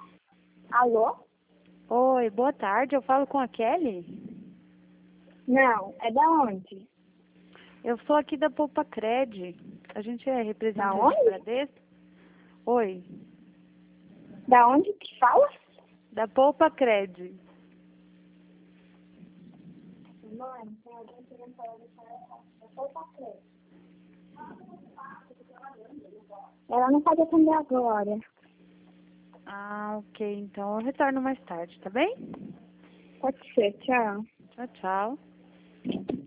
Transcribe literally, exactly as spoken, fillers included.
Alô? Oi, boa tarde. Eu falo com a Kelly? Não, é da onde? Eu sou aqui da Poupa Cred. A gente é representante Da onde? do Bradesco. Oi, Da onde que fala? da Poupa Cred. Mãe, tem alguém querendo falar da Poupa Cred. Ela não pode atender agora. Ah, ok. Então eu retorno mais tarde, tá bem? Pode ser, tchau. Tchau, tchau.